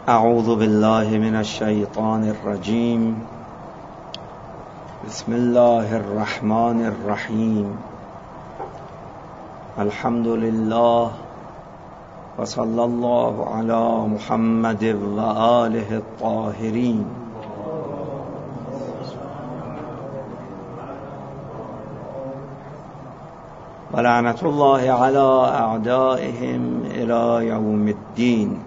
اعوذ بالله من الشیطان الرجیم. بسم الله الرحمن الرحیم. الحمد لله و صلی الله علی محمد و آله الطاهرین. و لعنت الله علی اعدائهم الی یوم الدین.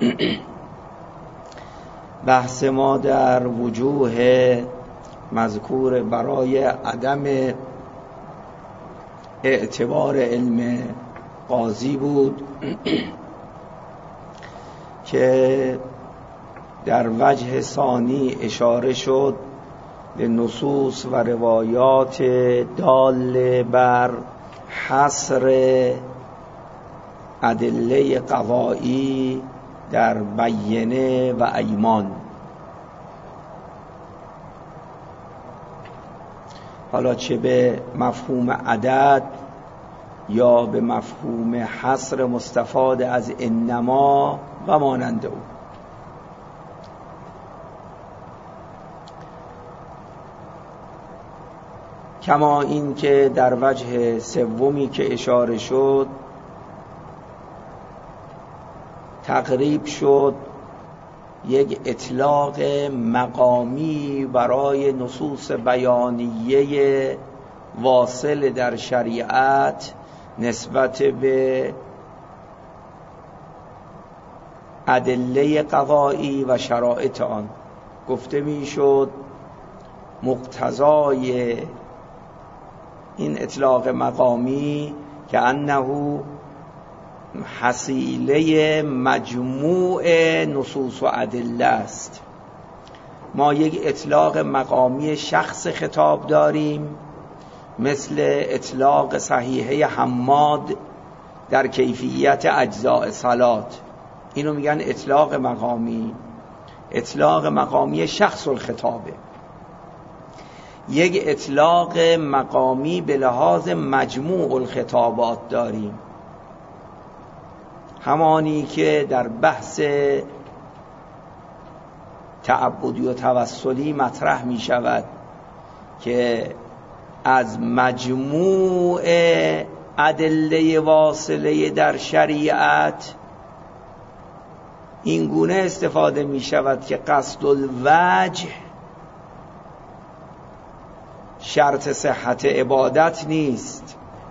بحث ما در وجوه مذکور برای عدم اعتبار علم قاضی بود که در وجه ثانی اشاره شد به نصوص و روایات دال بر حصر ادله قضایی در بینه و ایمان. حالا چه به مفهوم عدد یا به مفهوم حصر مستفاد از انما و مانند او. کما این که در وجه سومی که اشاره شد تقریب شد یک اطلاق مقامی برای نصوص بیانیه واصل در شریعت نسبت به ادله قضایی و شرایط آن. گفته می شد مقتضای این اطلاق مقامی که انه حصیله مجموع نصوص و ادله است. ما یک اطلاق مقامی شخص خطاب داریم مثل اطلاق صحیحه حماد در کیفیت اجزاء صلات. اینو میگن اطلاق مقامی. اطلاق مقامی شخص الخطابه. یک اطلاق مقامی به لحاظ مجموع الخطابات داریم، همانی که در بحث تعبدی و توسلی مطرح می شود که از مجموع ادله واصله در شریعت این گونه استفاده می شود که قصد الوجه شرط صحت عبادت نیست.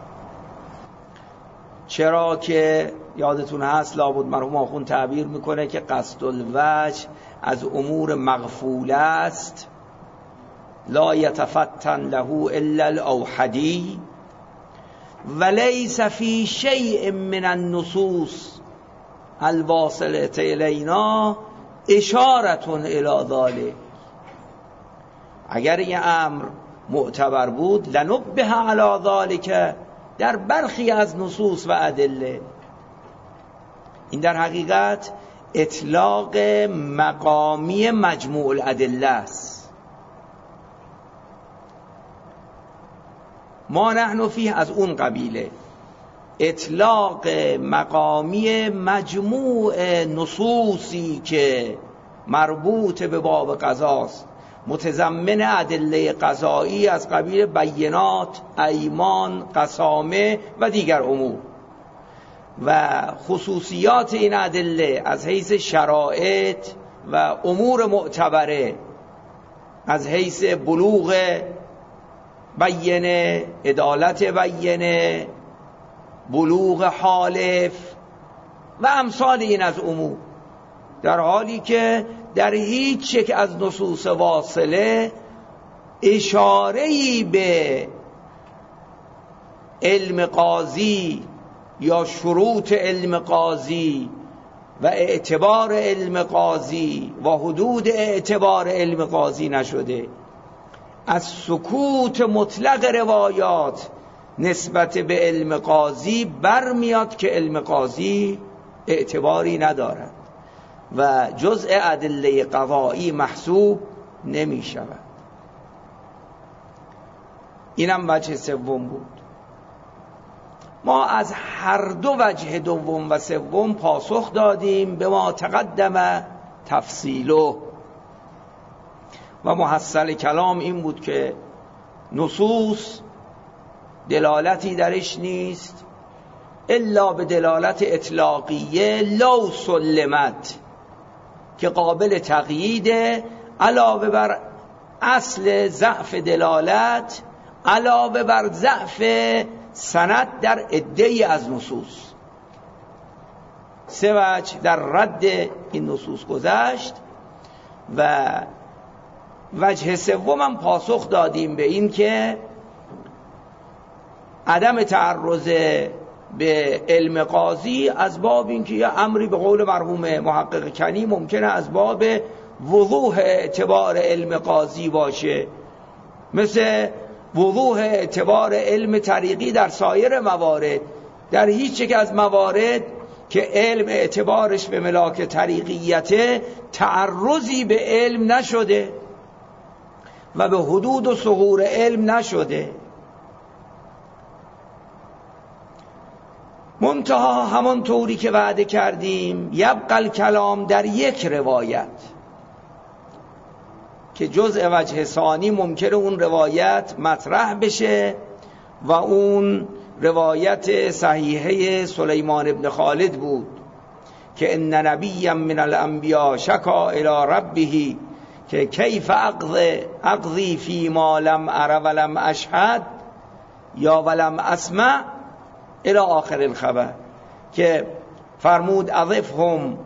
چرا که یادتون هست لابد مرحوم آخوند تعبیر میکنه که قصد الوجه از امور مغفول است، لا یتفتن له الا الاوحدی و لیس فی شیء من النصوص الواصله الینا اشاره الی ذلک. اگر این امر معتبر بود لنبه علی ذلک در برخی از نصوص و ادله. این در حقیقت اطلاق مقامی مجموع الادله است. ما نحن فیه از اون قبیله، اطلاق مقامی مجموع نصوصی که مربوط به باب قضاست، متضمن ادله قضایی از قبیل بینات، ایمان، قسامه و دیگر امور و خصوصیات این ادله از حیث شرایط و امور معتبره، از حیث بلوغ بینه، عدالت بینه، بلوغ حالف و امثال این از امور، در حالی که در هیچ یک از نصوص واصله اشاره‌ای به علم قاضی یا شروط علم قاضی و اعتبار علم قاضی و حدود اعتبار علم قاضی نشده. از سکوت مطلق روایات نسبت به علم قاضی برمیاد که علم قاضی اعتباری ندارد و جزء ادله قضایی محسوب نمی شود. اینم وجه سوم بود. ما از هر دو وجه دوم و سوم پاسخ دادیم به ما تقدم تفصیله. و محصل کلام این بود که نصوص دلالتی درش نیست الا به دلالت اطلاقیه لو سلمت، که قابل تقییده، علاوه بر اصل ضعف دلالت، علاوه بر ضعف سند در عده‌ای از نصوص. سه وجه در رد این نصوص گذشت و وجه سوم هم پاسخ دادیم به این که عدم تعرض به علم قاضی از باب این که یه امری به قول مرحوم محقق کنی ممکنه از باب وضوح اعتبار علم قاضی باشه، مثل وضوح اعتبار علم طریقی در سایر موارد. در هیچ یک از موارد که علم اعتبارش به ملاک طریقیته تعرضی به علم نشده و به حدود و ثغور علم نشده. منتها همون طوری که وعده کردیم یبقى الکلام در یک روایت که جزء وجه ثانی ممکنه اون روایت مطرح بشه و اون روایت صحیحه سلیمان ابن خالد بود که ان نبیا من الانبیاء شکا الی ربه که کیف اقضی فی ما لم ار ولم اشهد یا ولم اسمع الی آخر الخبر، که فرمود اضفهم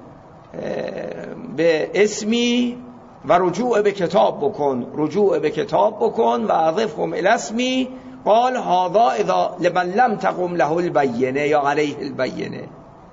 به اسمی و رجوع به کتاب بکن و اضفهم الی اسمی. قال هذا اذا لمن لم تقم له البینه یا علیه البینه.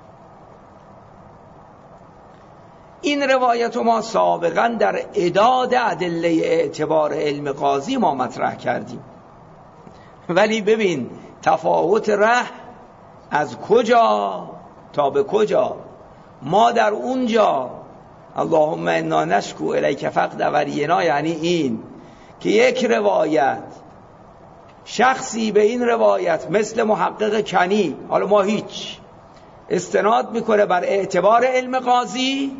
این روایت ما سابقا در اعداد ادله اعتبار علم قاضی ما مطرح کردیم، ولی ببین تفاوت ره از کجا تا به کجا. ما در اونجا اللهم انا نشکو الیک فقد ورینا، یعنی این که یک روایت شخصی به این روایت مثل محقق کنی، حالا ما هیچ، استناد میکنه بر اعتبار علم قاضی،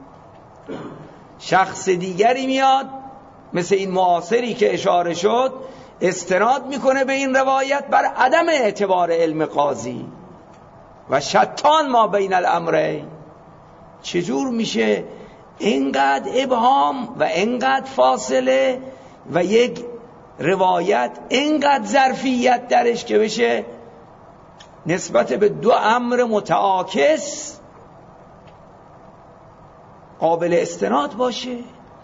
شخص دیگری میاد مثل این معاصری که اشاره شد استناد میکنه به این روایت بر عدم اعتبار علم قاضی و شتان ما بین الامرین. چجور میشه اینقدر ابهام و اینقدر فاصله و یک روایت اینقدر ظرفیت درش که بشه نسبت به دو امر متعاکس قابل استناد باشه؟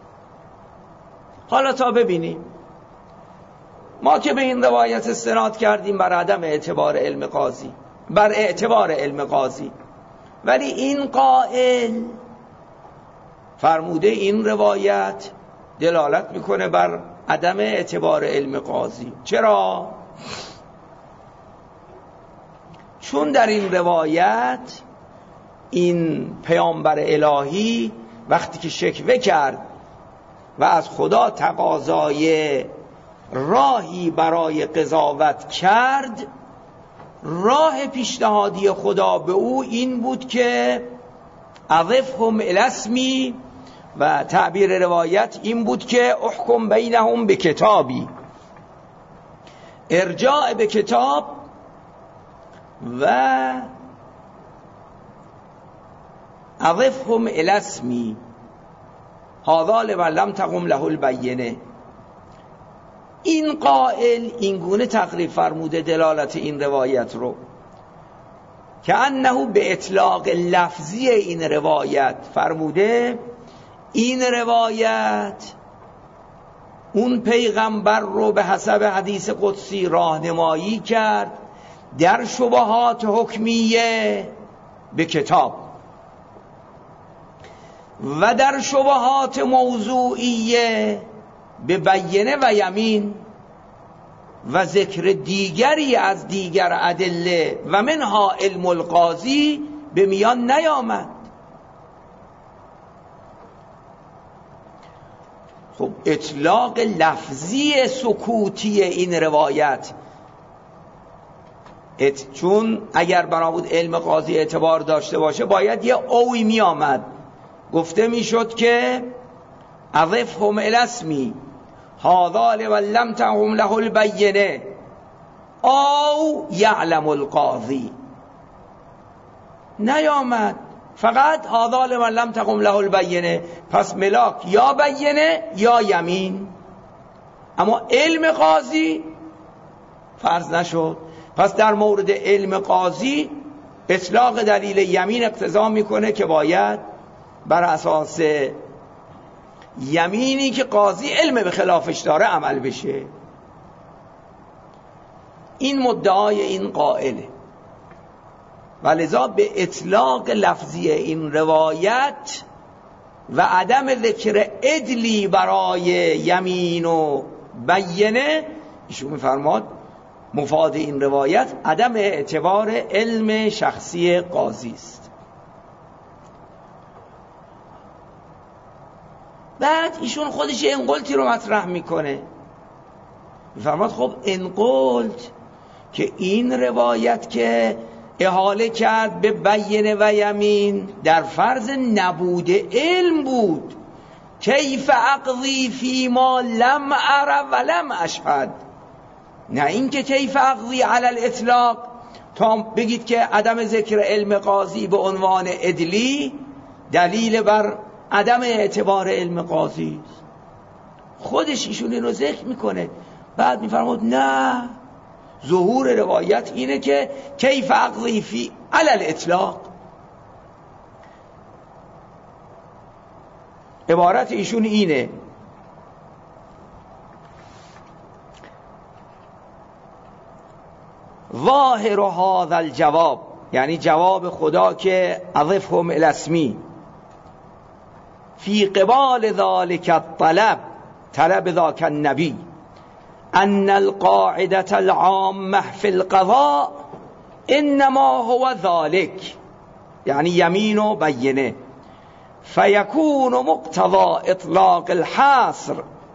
حالا تا ببینیم. ما که به این روایت استناد کردیم بر عدم اعتبار علم قاضی، بر اعتبار علم قاضی، ولی این قائل فرموده این روایت دلالت میکنه بر عدم اعتبار علم قاضی. چرا؟ چون در این روایت این پیامبر الهی وقتی که شکوه کرد و از خدا تقاضای راهی برای قضاوت کرد، راه پیشنهادی خدا به او این بود که اضفهم الی اسمی، و تعبیر روایت این بود که احکم بینهم به کتابی، ارجاع به کتاب و اضفهم الی اسمی هذا لمن لم تقم له البینه. این قائل این گونه تقریب فرموده دلالت این روایت رو که انه به اطلاق لفظی این روایت فرموده این روایت اون پیغمبر رو به حسب حدیث قدسی راهنمایی کرد در شبهات حکمیه به کتاب و در شبهات موضوعیه به بینه و یمین و ذکر دیگری از دیگر ادله و منها علم القاضی به میان نیامد. خب اطلاق لفظی سکوتی این روایت، چون اگر بنا بود علم قاضی اعتبار داشته باشه باید یه اوی می آمد گفته میشد که اضفهم الی اسمی هذا لم تقم له البینه او یعلم القاضی. نیامد، فقط هذا لم تقم له البینه، پس ملاک یا بینه یا یمین، اما علم قاضی فرض نشد. پس در مورد علم قاضی اطلاق دلیل یمین اقتضا میکنه که باید بر اساس یمینی که قاضی علم به خلافش داره عمل بشه. این مدعای این قائله، ولذا به اطلاق لفظی این روایت و عدم ذکر عدلی برای یمین و بینه، ایشون میفرماد مفاد این روایت عدم اعتبار علم شخصی قاضی است. بعد ایشون خودش انقلتی رو مطرح میکنه، میفرماد خب انقلت که این روایت که احاله کرد به بینه و یمین در فرض نبود علم بود، کیف اقضی فی ما لم ار ولم اشهد، نه اینکه کیف اقضی علی الاطلاق تا بگید که عدم ذکر علم قاضی به عنوان عدلی دلیل بر عدم اعتبار علم قاضی است. خودش ایشون اینو ذکر میکنه، بعد میفرماد نه، ظهور روایت اینه که کیف اقضی فی علی الاطلاق. عبارت ایشون اینه ظاهر هذا الجواب، یعنی جواب خدا که اضفهم الی اسمی فی قبال ذلك الطلب، طلب ذاک النبی، ان القاعدة العامة في القضاء انما هو ذلك، یعنی یمین و بینه، فيكون مقتضى اطلاق الحاصر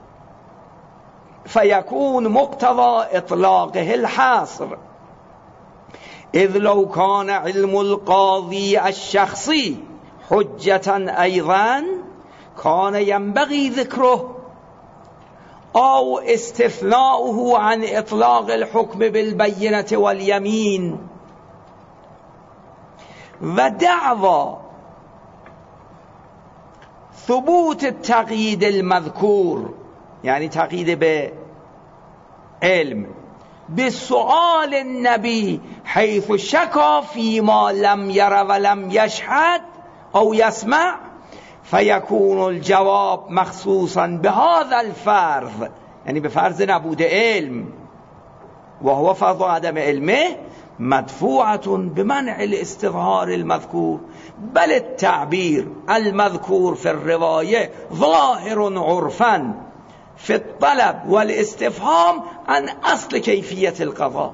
فيكون مقتضى اطلاقه الحاصر، اذ لو كان علم القاضي الشخصي حجة ايضا كان ينبغي ذكره او استثناؤه عن اطلاق الحكم بالبينة واليمين. و دعوى ثبوت التقیید المذکور، یعنی تقیید به علم، به سؤال النبی حیث شکا فیما لم یر ولم یشهد او یسمع، فیکون الجواب مخصوصا بهذا الفرض، یعنی به فرض نبود علم، و هو فرض عدم علمه، مدفوعة بمنع الاستظهار المذكور، بل التعبير المذكور في الرواية ظاهر عرفا في الطلب والاستفهام عن اصل كيفية القضاء.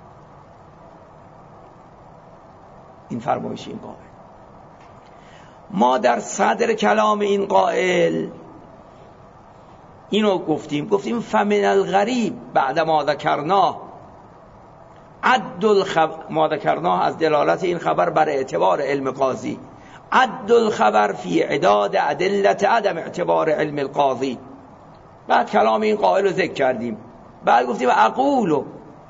این فرمایش این قائل. ما در صدر کلام این قائل اینو گفتیم فمن الغریب بعد ما ذکرناه، ما ذکرناه از دلالت این خبر بر اعتبار علم قاضی، عد الخبر فی عداد ادلت عدم اعتبار علم القاضی. بعد کلام این قائل رو ذکر کردیم، بعد گفتیم اقول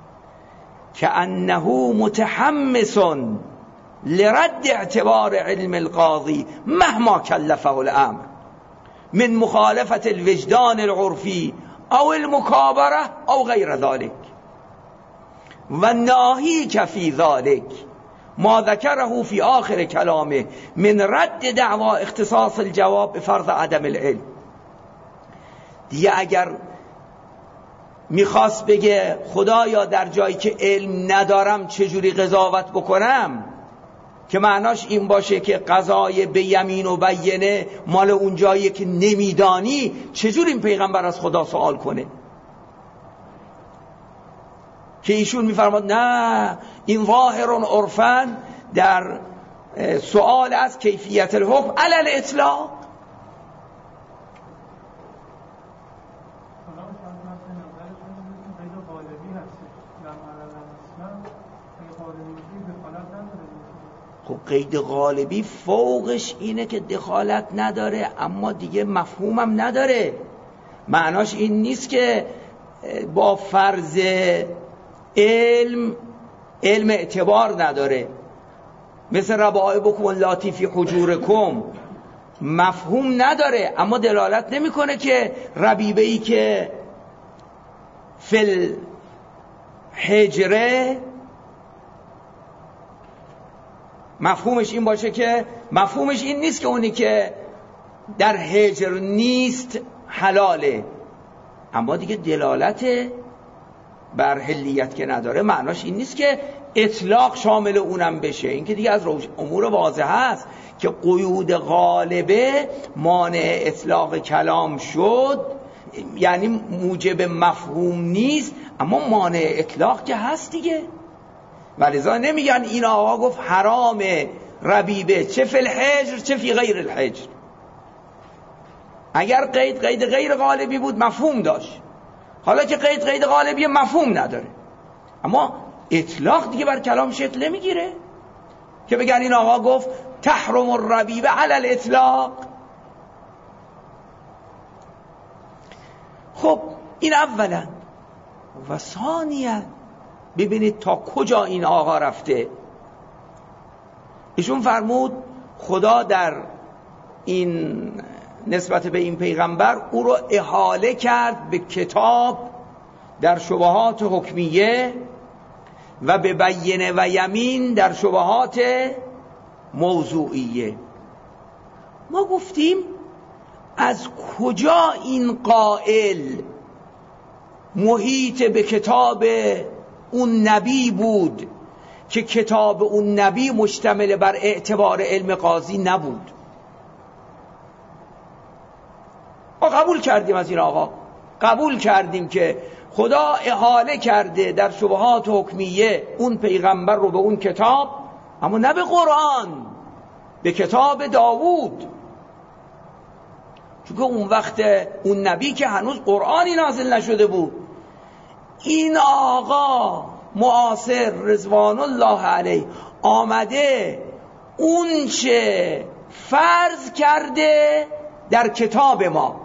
كأنه متحمس لرد اعتبار علم القاضی مهما كلفه الامر من مخالفة الوجدان العرفي او المكابرة او غير ذلك، و ناهیک فی ذلك ما ذکره فی آخر کلامه من رد دعوا اختصاص الجواب بفرض عدم العلم. دیگه اگر میخواست بگه خدایا در جایی که علم ندارم چجوری قضاوت بکنم، که معناش این باشه که قضای به یمین و بینه مال اون جایی که نمیدانی، چجوری این پیغمبر از خدا سوال کنه؟ که ایشون میفرماد نه، این ظاهر عرفاً در سوال از کیفیت الحکم علی الاطلاق. خب قید غالبی فوقش اینه که دخالت نداره اما دیگه مفهومم نداره. معناش این نیست که با فرض علم اعتبار نداره. مثل ربائبکم اللاتی فی حجورکم مفهوم نداره اما دلالت نمیکنه که ربیبه‌ای که فی الحجره مفهومش این باشه که مفهومش این نیست که اونی که در حجر نیست حلاله، اما دیگه دلالت بر حلیت که نداره معناش این نیست که اطلاق شامل اونم بشه. این که دیگه از امور واضحه است که قیود غالبه مانع اطلاق کلام شد، یعنی موجب مفهوم نیست اما مانع اطلاق که هست دیگه. ولذا نمیگن این آقا گفت حرام ربیبه چه فی الحجر چه فی غیر الحجر. اگر قید غیر غالبی بود مفهوم داشت، حالا که قید غالبی مفهوم نداره اما اطلاق دیگه بر کلام شکل نمیگیره که بگن این آقا گفت تحرم الربیبه علی الاطلاق. خب این اولا. و ثانیا ببینید تا کجا این آقا رفته. ایشون فرمود خدا در این نسبت به این پیغمبر او رو احاله کرد به کتاب در شبهات حکمیه و به بینه و یمین در شبهات موضوعیه. ما گفتیم از کجا این قائل محیط به کتاب اون نبی بود که کتاب اون نبی مشتمل بر اعتبار علم قاضی نبود. ما قبول کردیم از این آقا، قبول کردیم که خدا احاله کرده در شبهات حکمیه اون پیغمبر رو به اون کتاب، اما نه به قرآن، به کتاب داوود. چون اون وقت اون نبی که هنوز قرآنی نازل نشده بود. این آقا معاصر رضوان الله علیه آمده اون چه فرض کرده در کتاب ما.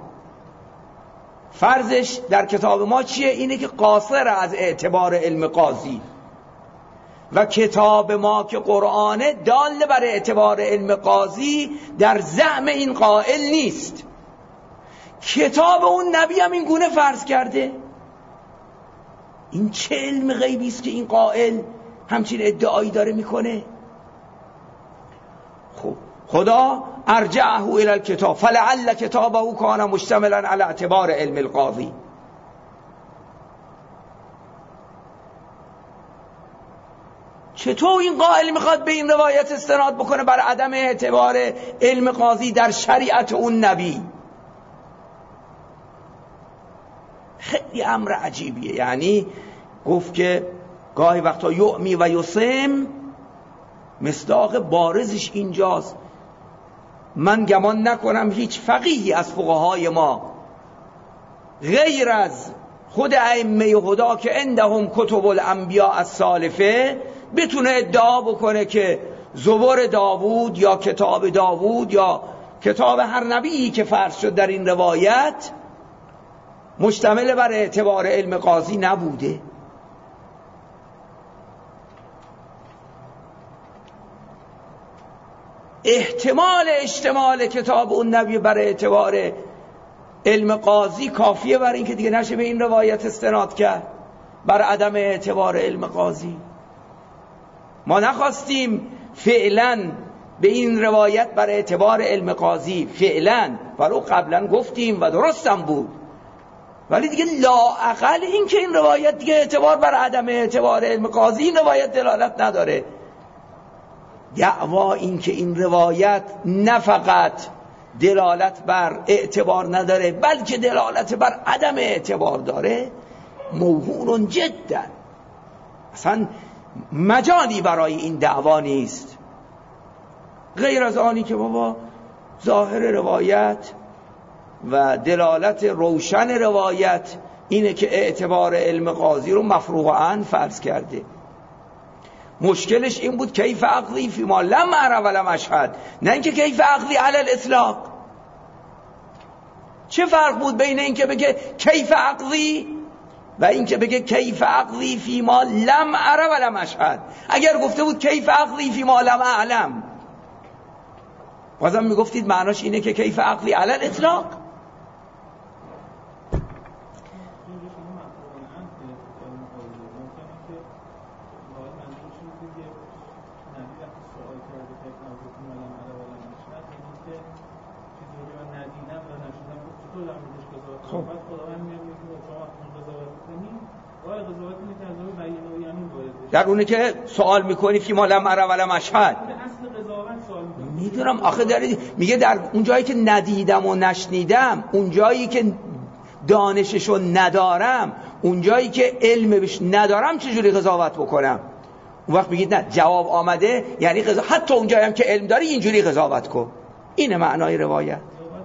فرضش در کتاب ما چیه؟ اینه که قاصر از اعتبار علم قاضی و کتاب ما که قرآنه دال بر اعتبار علم قاضی در زعم این قائل نیست. کتاب اون نبی هم این گونه فرض کرده. این چه علم غیبی است که این قائل همچین ادعایی داره میکنه؟ خب خدا ارجعه الی الکتاب فلعل کتابه کان مشتملا علی اعتبار علم القاضی. چطور این قائل میخواد به این روایت استناد بکنه بر عدم اعتبار علم قاضی در شریعت اون نبی؟ خیلی امر عجیبیه. یعنی گفت که گاهی وقتا یعمی و یسم، مصداق بارزش اینجاست. من گمان نکنم هیچ فقیهی از فقهای ما غیر از خود ائمه هدا که عندهم کتب الانبیاء السالفه بتونه ادعا بکنه که زبور داوود یا کتاب داوود یا کتاب هر نبیی که فرض شد در این روایت مشتمل بر اعتبار علم قاضی نبوده. احتمال اشتمال کتاب اون نبی بر اعتبار علم قاضی کافیه برای اینکه دیگه نشه به این روایت استناد کرد بر عدم اعتبار علم قاضی. ما نخواستیم فعلا به این روایت بر اعتبار علم قاضی فعلا، ولو قبلا گفتیم و درستم بود، ولی دیگه لااقل این که این روایت دیگه اعتبار بر عدم اعتبار علم قاضی این روایت دلالت نداره. دعوا این که این روایت نه فقط دلالت بر اعتبار نداره بلکه دلالت بر عدم اعتبار داره موهون جدا، اصلا مجالی برای این دعوا نیست، غیر از آنی که بابا ظاهر روایت و دلالت روشن روایت اینه که اعتبار علم قاضی رو مفروغاً فرض کرده. مشکلش این بود کیف عقلی فی ما لم اره ولم اشهد، نه اینکه کیف عقلی علی الاطلاق. چه فرق بود بین اینکه بگه کیف عقلی و اینکه بگه کیف عقلی فی ما لم اره ولم اشهد؟ اگر گفته بود کیف عقلی فی ما لم اعلم، بازم میگفتید معناش اینه که کیف عقلی علی الاطلاق. در اونه که سوال میکنی فی ما لم اره ولم اشهد. میدونم آخه دارید میگه در اون جایی که ندیدم و نشنیدم، اون جایی که دانششو ندارم، اون جایی که علم بهش ندارم چجوری قضاوت بکنم؟ اون وقت میگید نه جواب آمده یعنی حتی اون جایی هم که علم داری اینجوری قضاوت کن. اینه معنای روایت.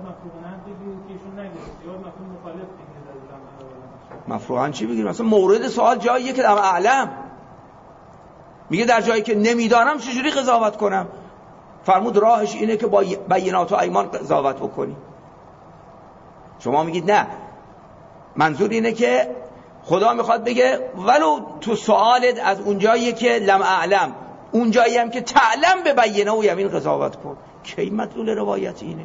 مفروغاً چی بگیریم؟ مثلا مورد سوال جاییه که در اعلم میگه در جایی که نمیدانم چجوری قضاوت کنم؟ فرمود راهش اینه که با بینات و ایمان قضاوت بکنی. شما میگید نه، منظور اینه که خدا میخواد بگه ولو تو سوالت از اون جایی که لم اعلم، اون جایی هم که تعلم به بینه و یمین قضاوت کن. کی مدلول روایت اینه؟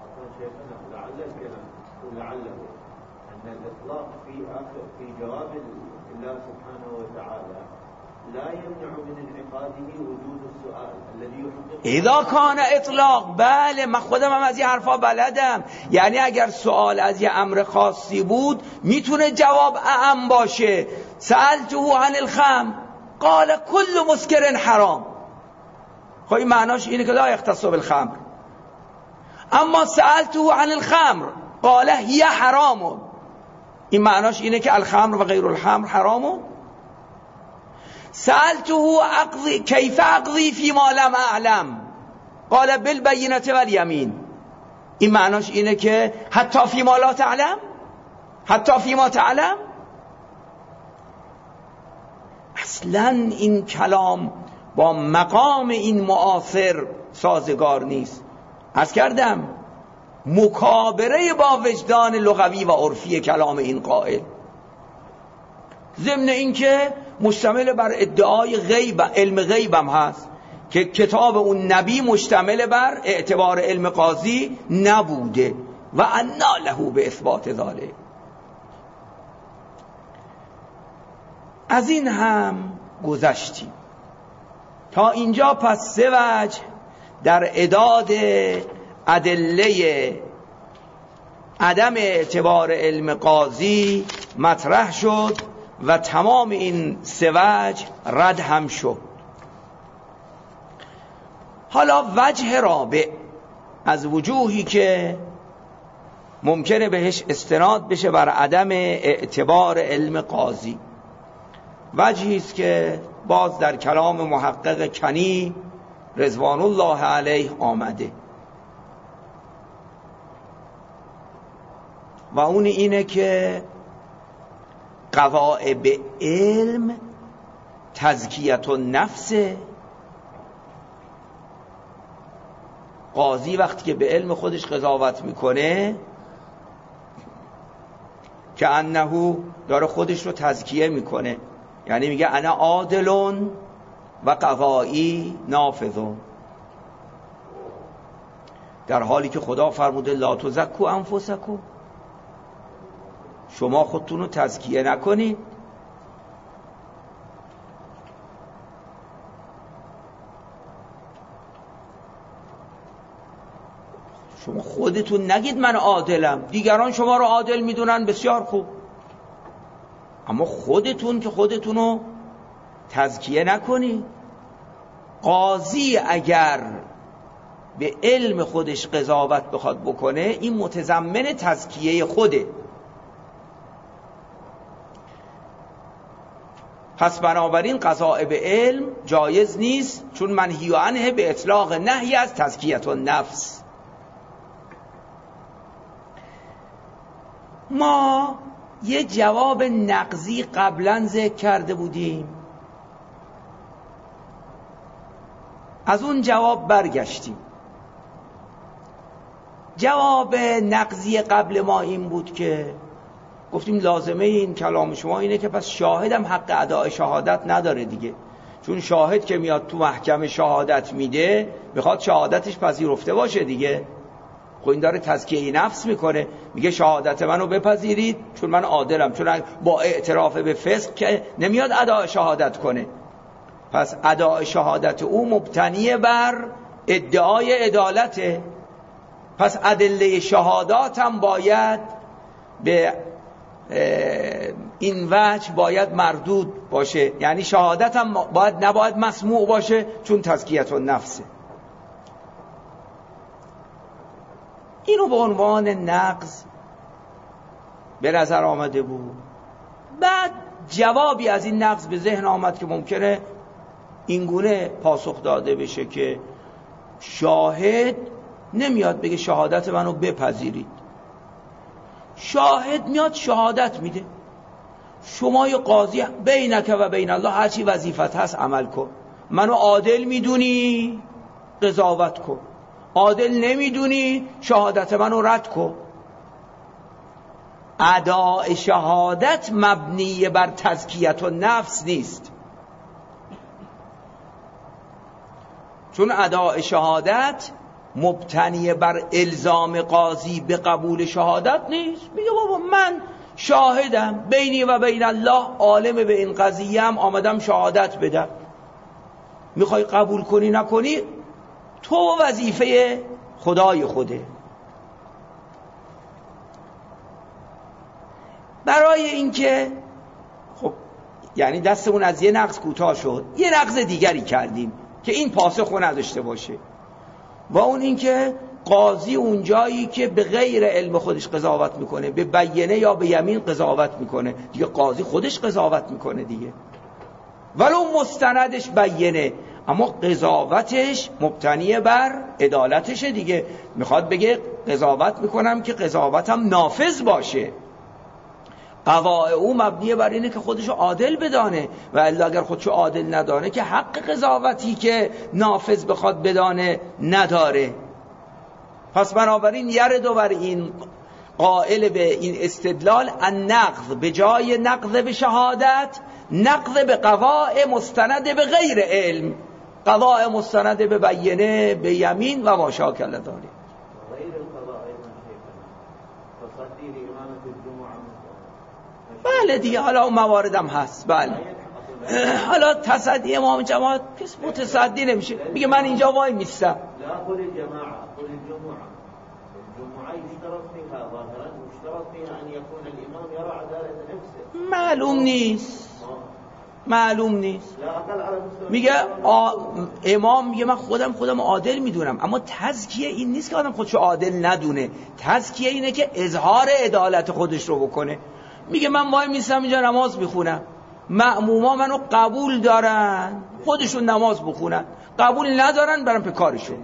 في جواب الله سبحانه وتعالى لا يمنع من انعقاده وجود السؤال الذي يحقق اذا كان اطلاق. بله من خودم هم از این حرفا بلدم. یعنی اگر سوال از یه امر خاصی بود میتونه جواب اعم باشه. سألته عن الخمر قال كل مسکر حرام. خب این معناش اینه که لا يختص بالخمر. اما سألته عن الخمر قال هي حرام، این معناش اینه که الخمر و غیر الخمر حرامه. سألته اقضی کیف اقضی فی ما لم اعلم قال بالبینة والیمین، این معناش اینه که حتی فی ما لا تعلم، حتی فی ما تعلم. اصلا این کلام با مقام این معاصر سازگار نیست. عرض کردم مکابره با وجدان لغوی و عرفی کلام این قائل، ضمن این که مشتمل بر ادعای غیب، علم غیب هم هست که کتاب اون نبی مشتمل بر اعتبار علم قاضی نبوده و انا له به اثبات ذالک. از این هم گذشتیم تا اینجا. پس سه وجه در اعداد ادله عدم اعتبار علم قاضی مطرح شد و تمام این سه وجه رد هم شد. حالا وجه رابع از وجوهی که ممکنه بهش استناد بشه بر عدم اعتبار علم قاضی، وجهی است که باز در کلام محقق کنی رضوان الله علیه آمده و اون اینه که قواعب علم تزکیت النفس. قاضی وقتی که به علم خودش قضاوت میکنه که انه داره خودش رو تزکیه میکنه، یعنی میگه انا عادلون و قضایی نافذون، در حالی که خدا فرموده لا تزکوا انفسکم، شما خودتون رو تزکیه نکنید. شما خودتون نگید من عادلم، دیگران شما رو عادل میدونن، بسیار خوب، اما خودتون که خودتون رو تزکیه نکنید. قاضی اگر به علم خودش قضاوت بخواد بکنه این متضمن تزکیه خوده. پس بنابراین قضاء به علم جایز نیست، چون منهی عنه به اطلاق نهی از تزکیت النفس. ما یه جواب نقضی قبلا ذکر کرده بودیم از اون جواب برگشتیم. جواب نقضی قبل ما این بود که گفتیم لازمه این کلام شما اینه که پس شاهدم حق اداء شهادت نداره دیگه، چون شاهد که میاد تو محکمه شهادت میده میخواد شهادتش پذیرفته باشه دیگه. خب این داره تزکیه نفس میکنه، میگه شهادت منو بپذیرید چون من عادلم، چون با اعتراف به فسق که نمیاد اداء شهادت کنه. پس اداء شهادت او مبتنی بر ادعای عدالته، پس ادله شهادات هم باید به این وجه باید مردود باشه، یعنی شهادت هم نباید مسموع باشه چون تزکیه النفسه. اینو به عنوان نقض به نظر آمده بود. بعد جوابی از این نقض به ذهن آمد که ممکنه اینگونه پاسخ داده بشه که شاهد نمیاد بگه شهادت منو بپذیرید، شاهد میاد شهادت میده، شما یه قاضی بینک و بین الله هرچی وظیفت هست عمل کن، منو عادل میدونی قضاوت کن، عادل نمیدونی شهادت منو رد کن. اداء شهادت مبنی بر تزکیه النفس نیست، چون اداء شهادت مبتنی بر الزام قاضی به قبول شهادت نیست. میگه بابا من شاهدم، بینی و بین الله عالم به این قضیه هم آمدم شهادت بدم، میخوای قبول کنی نکنی تو وظیفه خدای خوده. برای اینکه خب یعنی دستمون از یه نقض کوتاه شد، یه نقض دیگری کردیم که این پاسخو نداشته باشه، و اون اینکه قاضی اونجایی که به غیر علم خودش قضاوت میکنه، به بینه یا به یمین قضاوت میکنه دیگه، قاضی خودش قضاوت میکنه دیگه، ولو مستندش بینه اما قضاوتش مبتنی بر عدالتشه دیگه. میخواد بگه قضاوت میکنم که قضاوتم نافذ باشه، قضاء او مبنی بر اینه که خودشو عادل بدانه، و الا اگر خودشو عادل ندانه که حق قضاوتی که نافذ بخواد بدانه نداره. پس بنابراین یردو بر این قائل به این استدلال النقض به جای نقض به شهادت، نقض به قضاء مستند به غیر علم، قضاء مستند به بینه به یمین و ما شاکل ذلک. بله دیگه، حالا اون مواردم هست. بله حالا تصدی امام جماعت کس متصدی نمیشه، میگه من اینجا وای میستم. لا قل الجماعة، قل الجمعة. الجمعة يشترط فيها ظاهرا، يشترط فيها أن يكون الإمام يرى عدالة نفسه. معلوم نیست. میگه امام میگه من خودم عادل میدونم، اما تزکیه این نیست که آدم خودشو عادل ندونه، تزکیه اینه که اظهار عدالت خودش رو بکنه. میگه من وای میستم اینجا نماز میخونم، مأموما منو قبول دارن خودشون نماز بخونن، قبول ندارن برن به کارشون.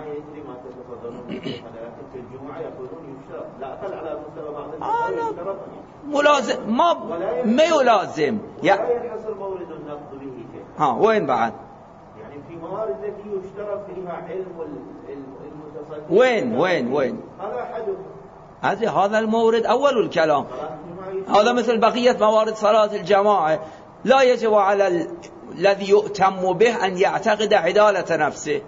ملازم ما ملازم وين بعد يعني في موارد التي يشترط فيها علم المتصدي وين هذا المورد أول الكلام، هذا مثل بقية موارد صلاة الجماعة لا يجب على الذي يؤتم به أن يعتقد عدالة نفسه.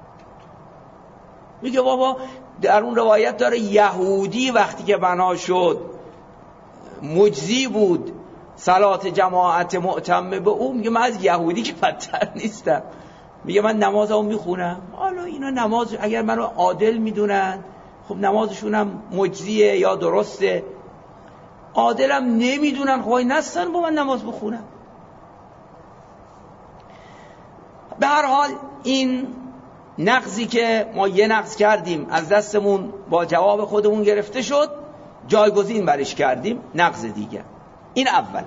میگه بابا در اون روایت داره یهودی وقتی که بنا شد مجزی بود صلات جماعت معتم به او، میگه من از یهودی که بدتر نیستم، میگه من نمازمو میخونم. حالا اینا نماز اگر منو عادل میدونن خب نمازشونم مجزیه یا درسته، عادلم نمیدونن خب نستن با من نماز بخونم. به هر حال این نقضی که ما یه نقض کردیم از دستمون با جواب خودمون گرفته شد، جایگزین برش کردیم نقض دیگه. این اوله.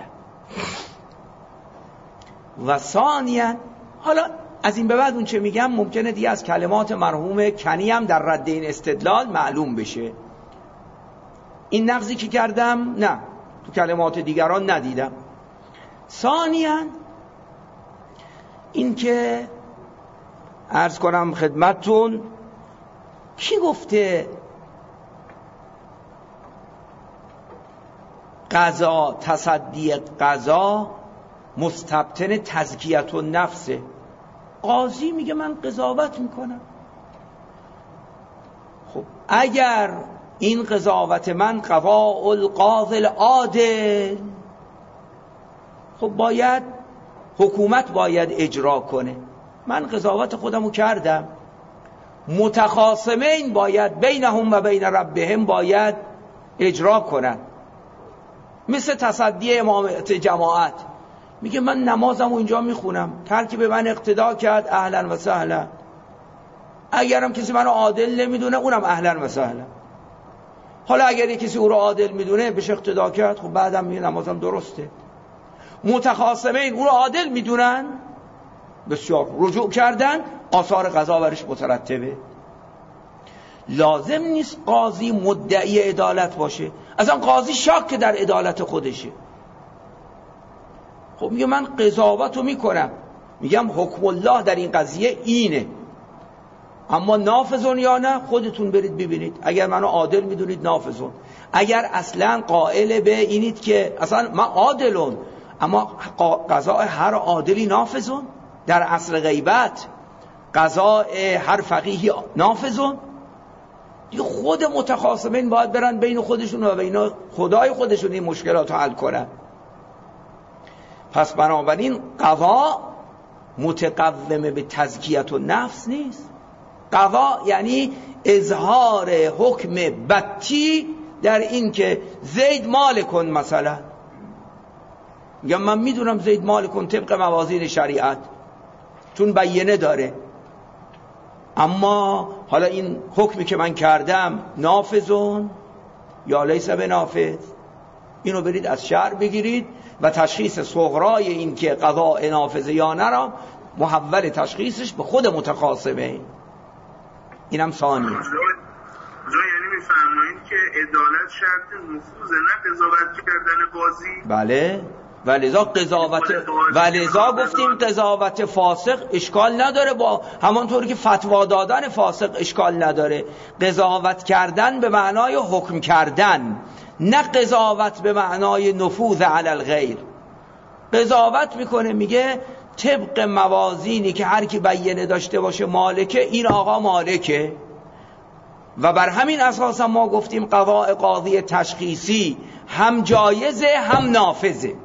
و ثانیاً حالا از این به بعد اون چه میگم ممکنه دیگه از کلمات مرحوم کنی هم در رد این استدلال معلوم بشه. این نقضی که کردم نه تو کلمات دیگران ندیدم. ثانیاً این که عرض کنم خدمتتون، کی گفته قضا، تصدی قضا مستبطن تزکیت النفسه؟ قاضی میگه من قضاوت میکنم. خب اگر این قضاوت من قضاء القاضی العادل، خب باید حکومت باید اجرا کنه. من قضاوت خودمو کردم، متخاصمین باید بینهم و بین ربهم باید اجرا کنن. مثل تصدی امامت جماعت، میگه من نمازمو اینجا میخونم، هر کی به من اقتدا کرد اهلا و سهلا، اگرم کسی منو عادل نمیدونه اونم اهلا و سهلا. حالا اگر کسی او رو عادل میدونه بهش اقتدا کرد، خب بعدم میگه نمازم درسته. متخاصمین او رو عادل میدونن، بسیار رجوع کردن، آثار قضا برش مترتبه. لازم نیست قاضی مدعی عدالت باشه، اصلا قاضی شاک در عدالت خودشه. خب میگه من قضاوتو میکنم، میگم حکم الله در این قضیه اینه، اما نافذون یا نه خودتون برید ببینید. اگر منو عادل میدونید نافذون، اگر اصلا قائل به اینید که اصلا من عادلون اما قضاء هر عادلی نافذون، در عصر غیبت قضاء هر فقیهی نافذون، دیگه خود متخاصمین باید برن بین خودشون و بین خدای خودشون این مشکلات رو حل کنن. پس بنابراین قضا متقوم به تزکیت النفس نیست. قضا یعنی اظهار حکم بتی در این که زید مال کن، مثلا میگم من میدونم زید مال کن طبق موازین شریعت چون بیینه داره، اما حالا این حکمی که من کردم نافذون یا لیس بنافذ، اینو برید از شرع بگیرید و تشخیص صغرای این که قضاء نافذه یا نه را محول تشخیصش به خود متخاصمه. اینم ثانی. یعنی میفرمایید که عدالت شرط نفوذ نه قضاوت کردن قاضی؟ بله، ولذا گفتیم قضاوت فاسق اشکال نداره، با همانطوری که فتوا دادن فاسق اشکال نداره. قضاوت کردن به معنای حکم کردن، نه قضاوت به معنای نفوذ علی الغیر. قضاوت میکنه، میگه طبق موازینی که هر کی بیینه داشته باشه مالکه، این آقا مالکه، و بر همین اساس ما گفتیم قضاء قاضی تشخیصی هم جایزه هم نافذه،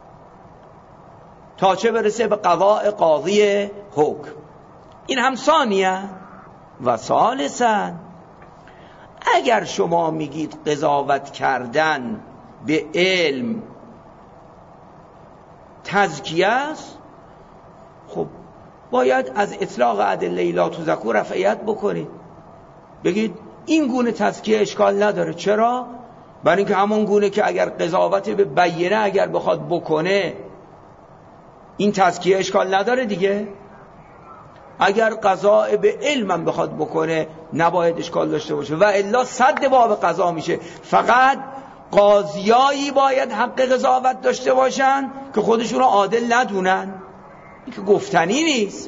تا چه برسه به قضاء قاضی حکم. این هم ثانیه. و ثالثا، اگر شما میگید قضاوت کردن به علم تزکیه است، خب باید از اطلاق ادله لا تزکوا رفعیت بکنید، بگید این گونه تزکیه اشکال نداره. چرا؟ برای اینکه همون گونه که اگر قضاوت به بیینه اگر بخواد بکنه این تزکیه اشکال نداره دیگه، اگر قضاء به علمم بخواد بکنه نباید اشکال داشته باشه، و الا صد باب قضا میشه. فقط قاضیایی باید حق قضاوت داشته باشن که خودشون رو عادل ندونن، این که گفتنی نیست.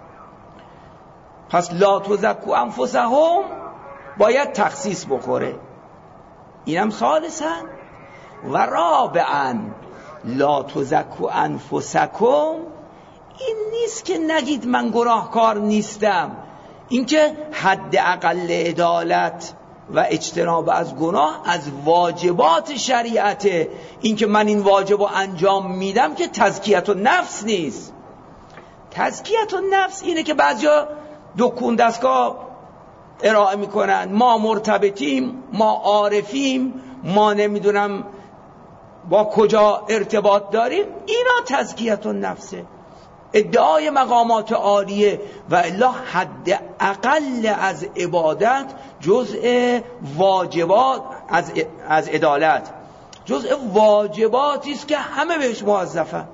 پس لا تزکوا انفسهم باید تخصیص بخوره. اینم ثالثا. و رابعا لا تزکوا انفسکم، این نیست که نگید من گناهکار نیستم، این که حد اقل عدالت و اجتناب از گناه از واجبات شریعته. این که من این واجب رو انجام میدم که تزکیت النفس نیست. تزکیت النفس اینه که بعضیا دکون دستگاه ارائه میکنن، ما مرتبطیم، ما عارفیم، ما نمیدونم با کجا ارتباط داریم. اینا تزکیت النفسه، ادعای مقامات عالیه، و الا حد اقل از عبادت جزء واجبات از عدالت جزء واجباتی است که همه بهش موظفن.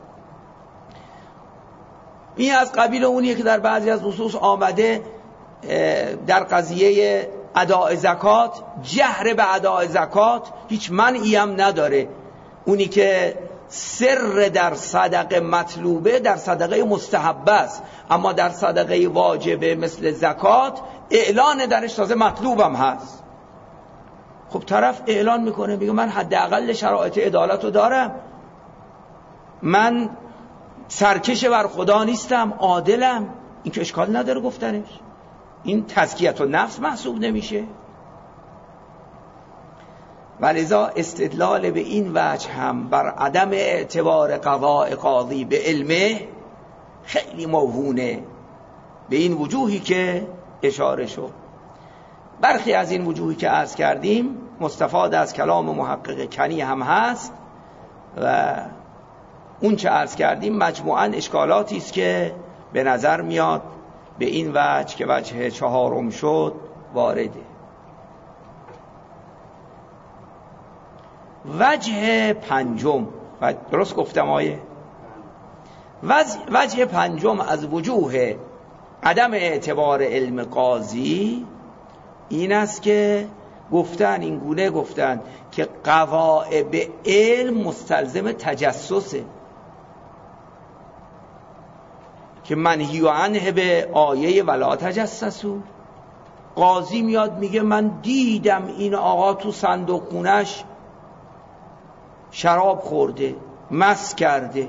این از قبیل اونیه که در بعضی از نصوص آمده در قضیه اداء زکات، جهر به اداء زکات هیچ منعی هم نداره. اونی که سر در صدقه مطلوبه در صدقه مستحبه است، اما در صدقه واجبه مثل زکات اعلان درش تازه مطلوبم هست. خب طرف اعلان میکنه میگه من حداقل شرایط عدالت رو دارم، من سرکش بر خدا نیستم، عادلم، این که اشکال نداره گفتنش، این تزکیت النفس محسوب نمیشه. ولذا استدلال به این وجه هم بر عدم اعتبار قضاء قاضی به علمه خیلی موهونه، به این وجوهی که اشاره شد. برخی از این وجوهی که عرض کردیم مستفاد از کلام محقق کنی هم هست و اون چه عرض کردیم مجموعاً اشکالاتی است که به نظر میاد به این وجه که وجه چهارم شد وارده. وجه پنجم، درست گفتم آیه؟ وجه پنجم از وجوه عدم اعتبار علم قاضی این است که گفتن این گونه گفتن که قوائب علم مستلزم تجسسه، که منهی عنه به آیه ولا تجسسوا. قاضی میاد میگه من دیدم این آقا تو صندوق خونش شراب خورده، مست کرده،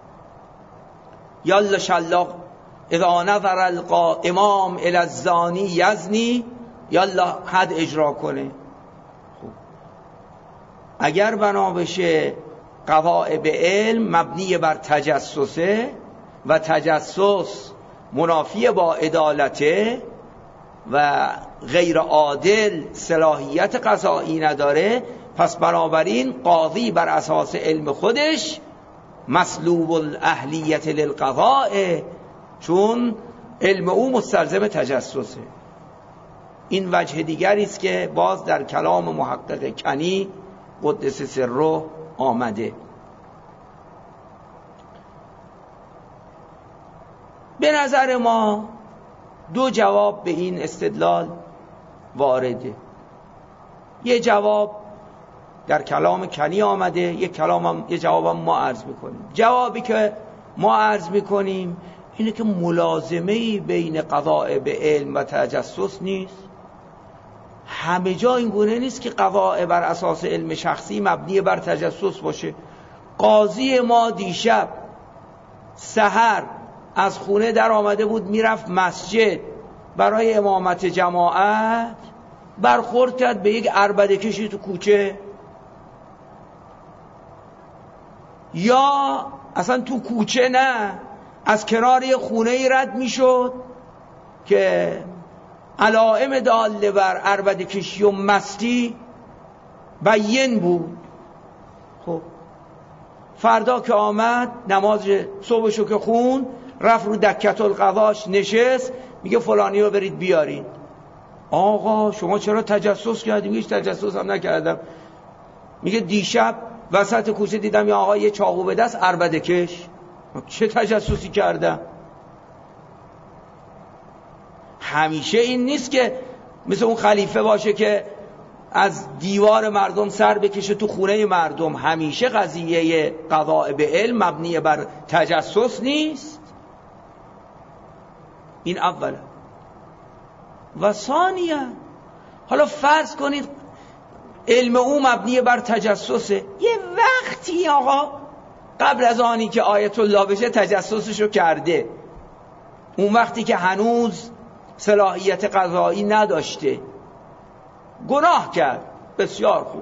یالا شلاق اذا نظر الامام الی الزانی یزنی، یالا حد اجرا کنه. خب اگر بنا بشه قواعد علم مبنی بر تجسسه و تجسس منافی با عدالته و غیر عادل صلاحیت قضایی نداره، پس بنابراین قاضی بر اساس علم خودش مسلوب الاهلیت للقضاء، چون علم او مستلزم تجسسه. این وجه دیگری است که باز در کلام محقق کنی قدس سره آمده. به نظر ما دو جواب به این استدلال وارده. یه جواب در کلام کنی آمده، یه جوابم ما عرض میکنیم. جوابی که ما عرض میکنیم اینه که ملازمه‌ای بین قواعد علم و تجسس نیست. همه جا این گونه نیست که قواعد بر اساس علم شخصی مبنی بر تجسس باشه. قاضی ما دیشب سحر از خونه در آمده بود میرفت مسجد برای امامت جماعت، برخورد کرد به یک عربده کشی تو کوچه، یا اصلا تو کوچه نه، از کنار یه خونه ای رد میشد که علائم داله بر عربده کشی و مستی بیین بود. خب فردا که آمد نماز صبحشو که خون، رفت رو دکت القضاش نشست، میگه فلانی رو برید بیارید. آقا شما چرا تجسس کردیم؟ هیچ تجسس هم نکردم. میگه دیشب وسط کوچه دیدم یا آقا یه چاقو به دست عربده کش. چه تجسسی کردم؟ همیشه این نیست که مثل اون خلیفه باشه که از دیوار مردم سر بکشه تو خونه مردم. همیشه قضیه قواعد علم مبنی بر تجسس نیست. این اوله. و ثانیا، حالا فرض کنید علم او مبنی بر تجسسه، یه وقتی آقا قبل از آنی که آیت الله بشه تجسسشو کرده، اون وقتی که هنوز صلاحیت قضایی نداشته، گناه کرد، بسیار خوب،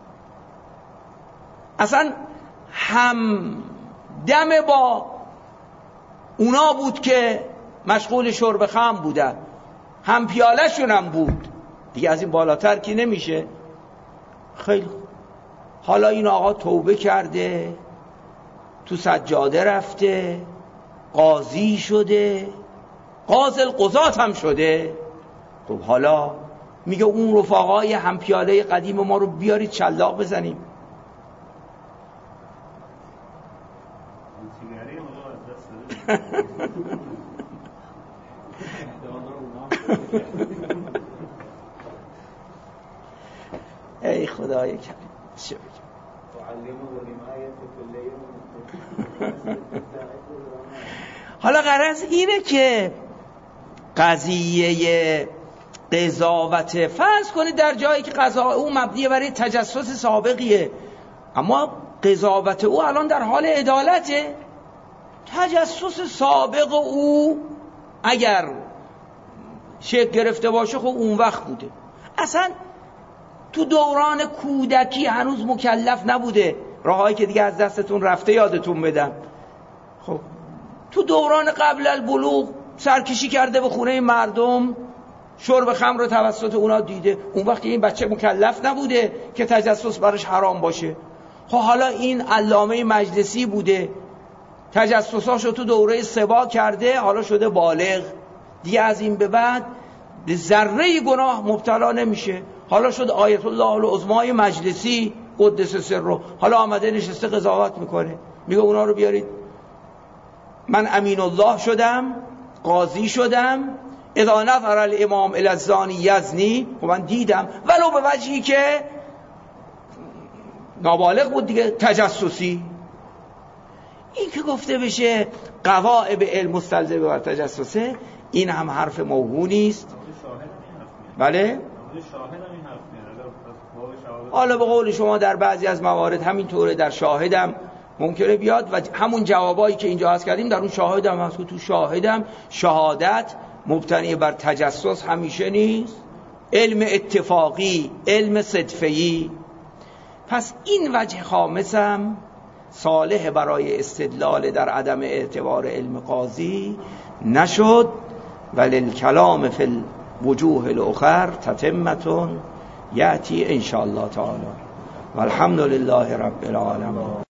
اصلا هم دم با اونا بود که مشغول شرب خمر بودن، هم پیاله شونم بود دیگه، از این بالاتر کی نمیشه. خیلی حالا این آقا توبه کرده، تو سجاده رفته، قاضی شده، قاضی القضات هم شده. خب حالا میگه اون رفقای هم پیاله قدیم ما رو بیارید شلاق بزنیم. ای خدای کریم، چه بگم. حالا غرض اینه که قضیه قضاوت فرض کنید در جایی که قضاوت او مبنی برای تجسس سابقیه، اما قضاوت او الان در حال عدالته. تجسس سابق او اگر شکل گرفته باشه خب اون وقت بوده. اصلا تو دوران کودکی هنوز مکلف نبوده، راهایی که دیگه از دستتون رفته یادتون بدم. خب تو دوران قبل البلوغ سرکشی کرده به خونه مردم، شرب خمر رو توسط اونا دیده، اون وقت این بچه مکلف نبوده که تجسس براش حرام باشه. خب حالا این علامه مجلسی بوده، تجسساشو تو دوره سبا کرده، حالا شده بالغ، دیگه از این به بعد به ذره گناه مبتلا نمیشه. حالا شد آیت الله العظمای مجلسی قدس سره، حالا آمده نشسته قضاوت میکنه، میگه اونا رو بیارید، من امین الله شدم، قاضی شدم، اذا نظر الامام الی الزانی یزنی، خب من دیدم ولو به وجهی که نابالغ بود دیگه، تجسسی. این که گفته بشه قواعد علم مستلزم بر تجسسه، این هم حرف موهومی است. بله؟ حالا به قول شما در بعضی از موارد همینطوره، در شاهدم ممکنه بیاد و همون جوابایی که اینجا هست کردیم در اون شاهدم هست که تو شاهدم شهادت مبتنی بر تجسس همیشه نیست، علم اتفاقی، علم صدفه‌ای. پس این وجه خامسم صالح برای استدلال در عدم اعتبار علم قاضی نشد. وللکلام فی الوجوه الاخر تتمة یأتی ان شاء الله تعالی والحمد لله رب العالمین.